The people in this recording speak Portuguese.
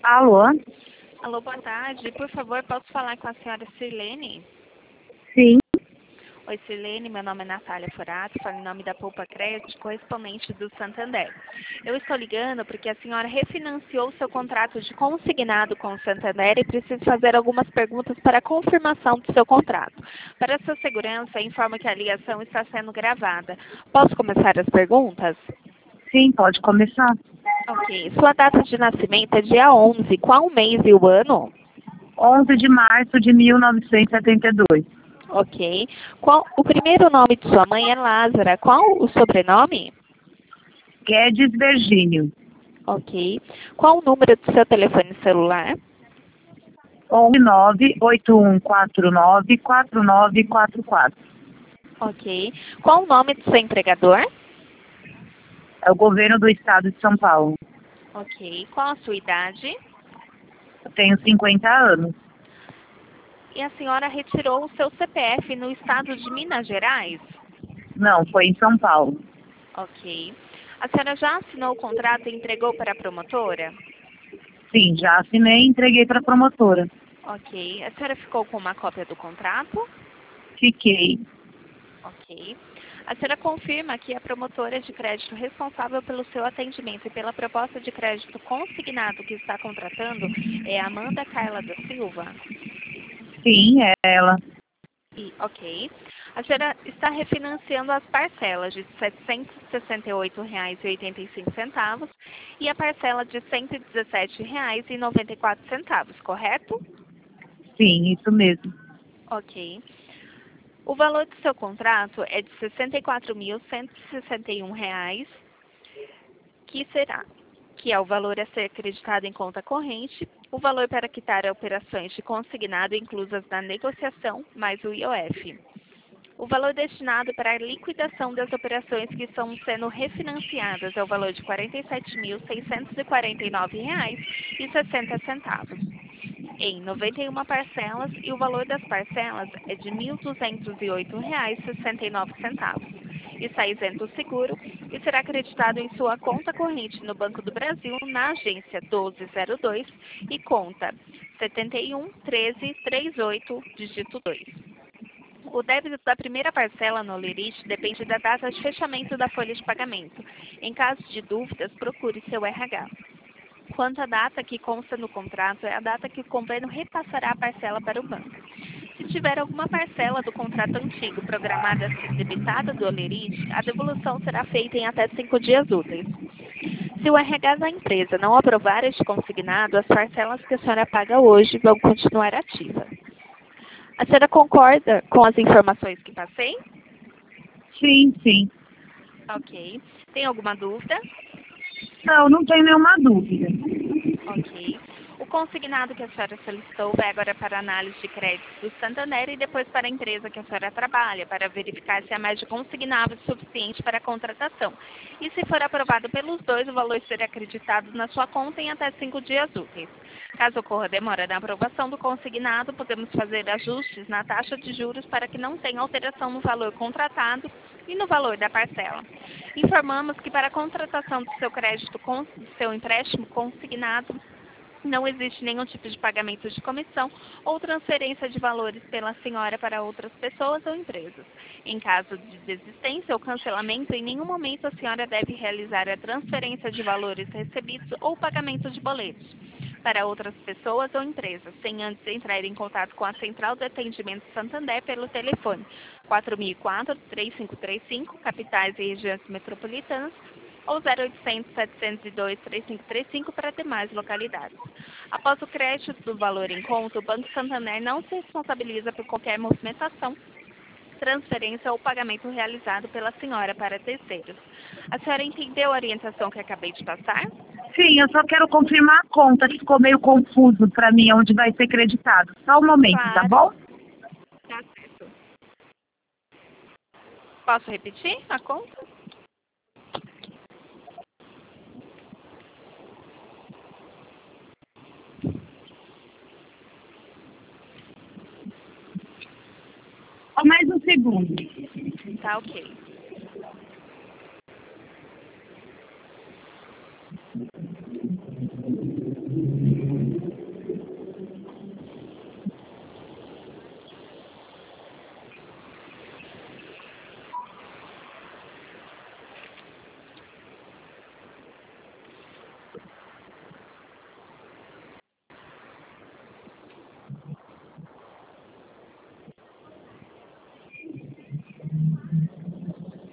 Alô? Alô, boa tarde. Por favor, posso falar com a senhora Sirlene? Sim. Oi, Sirlene. Meu nome é Natália Forato, falo em nome da Poupa Crédito, correspondente do Santander. Eu estou ligando porque a senhora refinanciou seu contrato de consignado com o Santander e preciso fazer algumas perguntas para a confirmação do seu contrato. Para sua segurança, informo que a ligação está sendo gravada. Posso começar as perguntas? Sim, pode começar. Ok. Sua data de nascimento é dia 11. Qual o mês e o ano? 11 de março de 1972. Ok. Qual, o primeiro nome de sua mãe é Lázara. Qual o sobrenome? Guedes Virgínio. Ok. Qual o número do seu telefone celular? 981494944. Ok. Qual o nome do seu empregador? É o governo do estado de São Paulo. Ok. Qual a sua idade? Eu tenho 50 anos. E a senhora retirou o seu CPF no estado de Minas Gerais? Não, foi em São Paulo. Ok. A senhora já assinou o contrato e entregou para a promotora? Sim, já assinei e entreguei para a promotora. Ok. A senhora ficou com uma cópia do contrato? Fiquei. Ok. A senhora confirma que a promotora de crédito responsável pelo seu atendimento e pela proposta de crédito consignado que está contratando é a Amanda Carla da Silva? Sim, é ela. Ok. A senhora está refinanciando as parcelas de R$ 768,85 e a parcela de R$ 117,94, correto? Sim, isso mesmo. Ok. O valor do seu contrato é de R$ 64.161, que é o valor a ser acreditado em conta corrente, o valor para quitar operações de consignado inclusas na negociação, mais o IOF. O valor destinado para a liquidação das operações que estão sendo refinanciadas é o valor de R$ 47.649,60 em 91 parcelas e o valor das parcelas é de R$ 1.208,69. Está isento o seguro e será acreditado em sua conta corrente no Banco do Brasil, na agência 1202 e conta 711338, dígito 2. O débito da primeira parcela no Lerite depende da data de fechamento da folha de pagamento. Em caso de dúvidas, procure seu RH. Quanto à data que consta no contrato, é a data que o convênio repassará a parcela para o banco. Se tiver alguma parcela do contrato antigo programada a ser debitada do Olerite, a devolução será feita em até 5 dias úteis. Se o RH da empresa não aprovar este consignado, as parcelas que a senhora paga hoje vão continuar ativas. A senhora concorda com as informações que passei? Sim, sim. Ok. Tem alguma dúvida? Não, não tenho nenhuma dúvida. Ok. O consignado que a senhora solicitou vai agora para a análise de crédito do Santander e depois para a empresa que a senhora trabalha, para verificar se há mais de consignável suficiente para a contratação. E se for aprovado pelos dois, o valor será acreditado na sua conta em até 5 dias úteis. Caso ocorra demora na aprovação do consignado, podemos fazer ajustes na taxa de juros para que não tenha alteração no valor contratado e no valor da parcela. Informamos que para a contratação do seu crédito do seu empréstimo consignado, não existe nenhum tipo de pagamento de comissão ou transferência de valores pela senhora para outras pessoas ou empresas. Em caso de desistência ou cancelamento, em nenhum momento a senhora deve realizar a transferência de valores recebidos ou pagamento de boletos para outras pessoas ou empresas, sem antes entrar em contato com a Central de Atendimento Santander pelo telefone 4004-3535, capitais e regiões metropolitanas, ou 0800 702 3535 para demais localidades. Após o crédito do valor em conta, o Banco Santander não se responsabiliza por qualquer movimentação, transferência ou pagamento realizado pela senhora para terceiros. A senhora entendeu a orientação que acabei de passar? Sim, eu só quero confirmar a conta, que ficou meio confuso para mim, onde vai ser creditado. Só um momento, tá Claro. bom? Tá certo. Posso repetir a conta? Só mais um segundo. Tá ok.